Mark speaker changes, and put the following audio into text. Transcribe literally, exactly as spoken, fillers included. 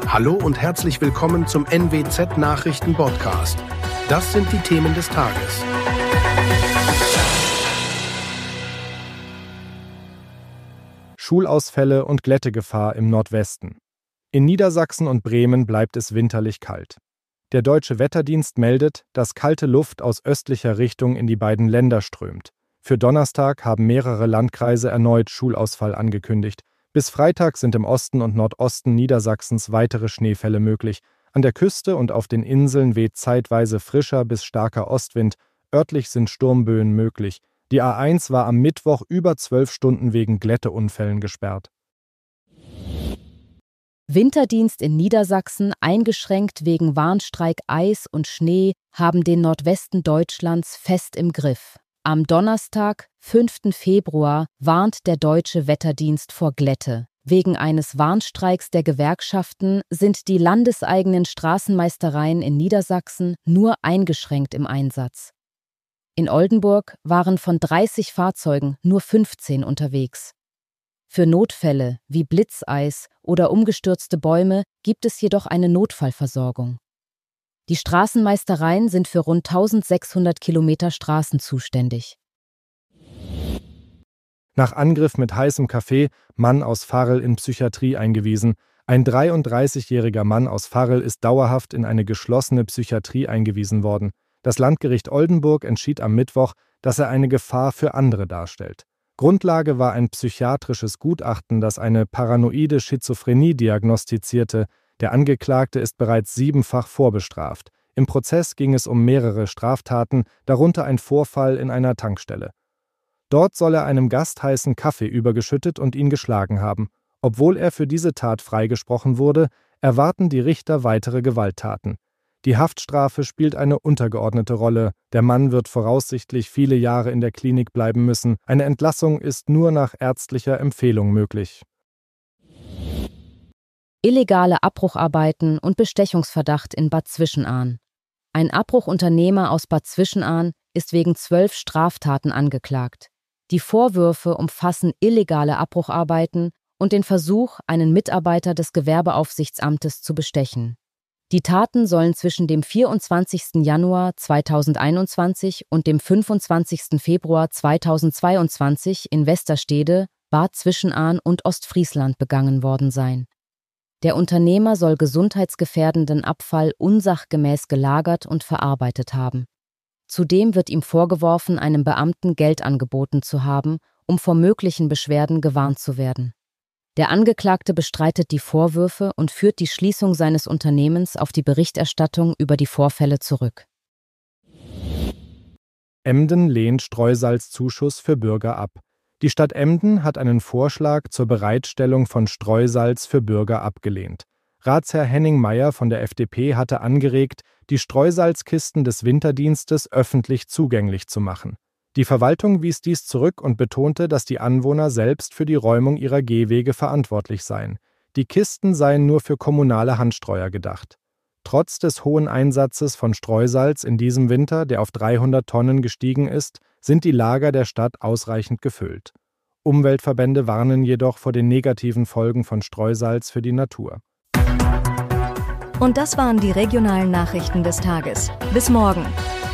Speaker 1: Hallo und herzlich willkommen zum N W Z-Nachrichten-Podcast. Das sind die Themen des Tages.
Speaker 2: Schulausfälle und Glättegefahr im Nordwesten. In Niedersachsen und Bremen bleibt es winterlich kalt. Der Deutsche Wetterdienst meldet, dass kalte Luft aus östlicher Richtung in die beiden Länder strömt. Für Donnerstag haben mehrere Landkreise erneut Schulausfall angekündigt. Bis Freitag sind im Osten und Nordosten Niedersachsens weitere Schneefälle möglich. An der Küste und auf den Inseln weht zeitweise frischer bis starker Ostwind. Örtlich sind Sturmböen möglich. Die A eins war am Mittwoch über zwölf Stunden wegen Glätteunfällen gesperrt.
Speaker 3: Winterdienst in Niedersachsen eingeschränkt wegen Warnstreik Eis und Schnee haben den Nordwesten Deutschlands fest im Griff. Am Donnerstag, fünften Februar, warnt der Deutsche Wetterdienst vor Glätte. Wegen eines Warnstreiks der Gewerkschaften sind die landeseigenen Straßenmeistereien in Niedersachsen nur eingeschränkt im Einsatz. In Oldenburg waren von dreißig Fahrzeugen nur fünfzehn unterwegs. Für Notfälle wie Blitzeis oder umgestürzte Bäume gibt es jedoch eine Notfallversorgung. Die Straßenmeistereien sind für rund eintausendsechshundert Kilometer Straßen zuständig.
Speaker 2: Nach Angriff mit heißem Kaffee, Mann aus Varel in Psychiatrie eingewiesen. Ein dreiunddreißigjähriger Mann aus Varel ist dauerhaft in eine geschlossene Psychiatrie eingewiesen worden. Das Landgericht Oldenburg entschied am Mittwoch, dass er eine Gefahr für andere darstellt. Grundlage war ein psychiatrisches Gutachten, das eine paranoide Schizophrenie diagnostizierte. Der Angeklagte ist bereits siebenfach vorbestraft. Im Prozess ging es um mehrere Straftaten, darunter ein Vorfall in einer Tankstelle. Dort soll er einem Gast heißen Kaffee übergeschüttet und ihn geschlagen haben. Obwohl er für diese Tat freigesprochen wurde, erwarten die Richter weitere Gewalttaten. Die Haftstrafe spielt eine untergeordnete Rolle. Der Mann wird voraussichtlich viele Jahre in der Klinik bleiben müssen. Eine Entlassung ist nur nach ärztlicher Empfehlung möglich.
Speaker 3: Illegale Abbrucharbeiten und Bestechungsverdacht in Bad Zwischenahn. Ein Abbruchunternehmer aus Bad Zwischenahn ist wegen zwölf Straftaten angeklagt. Die Vorwürfe umfassen illegale Abbrucharbeiten und den Versuch, einen Mitarbeiter des Gewerbeaufsichtsamtes zu bestechen. Die Taten sollen zwischen dem vierundzwanzigsten Januar zweitausendeinundzwanzig und dem fünfundzwanzigsten Februar zweitausendzweiundzwanzig in Westerstede, Bad Zwischenahn und Ostfriesland begangen worden sein. Der Unternehmer soll gesundheitsgefährdenden Abfall unsachgemäß gelagert und verarbeitet haben. Zudem wird ihm vorgeworfen, einem Beamten Geld angeboten zu haben, um vor möglichen Beschwerden gewarnt zu werden. Der Angeklagte bestreitet die Vorwürfe und führt die Schließung seines Unternehmens auf die Berichterstattung über die Vorfälle zurück.
Speaker 2: Emden lehnt Streusalzzuschuss für Bürger ab. Die Stadt Emden hat einen Vorschlag zur Bereitstellung von Streusalz für Bürger abgelehnt. Ratsherr Henning Meyer von der F D P hatte angeregt, die Streusalzkisten des Winterdienstes öffentlich zugänglich zu machen. Die Verwaltung wies dies zurück und betonte, dass die Anwohner selbst für die Räumung ihrer Gehwege verantwortlich seien. Die Kisten seien nur für kommunale Handstreuer gedacht. Trotz des hohen Einsatzes von Streusalz in diesem Winter, der auf dreihundert Tonnen gestiegen ist, sind die Lager der Stadt ausreichend gefüllt. Umweltverbände warnen jedoch vor den negativen Folgen von Streusalz für die Natur.
Speaker 4: Und das waren die regionalen Nachrichten des Tages. Bis morgen.